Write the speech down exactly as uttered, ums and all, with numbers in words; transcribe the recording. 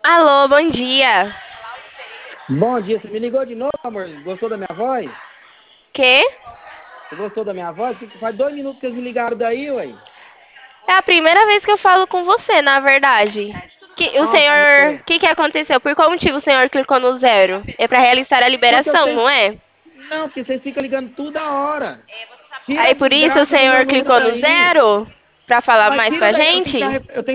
Alô, bom dia. Bom dia, você me ligou de novo, amor? Gostou da minha voz? Quê? Você gostou da minha voz? Que faz dois minutos que eles me ligaram daí, ué. É a primeira vez que eu falo com você, na verdade. Que, o Nossa, senhor. O amor. que, que aconteceu? Por qual motivo o senhor clicou no zero? É pra realizar a Porque liberação, vocês. não é? Não, porque vocês ficam ligando toda hora. Aí Tira, por isso o grava do meu senhor número clicou no daí. zero? Pra falar Mas mais tira pra daí, eu tenho que gente? ficar, eu tenho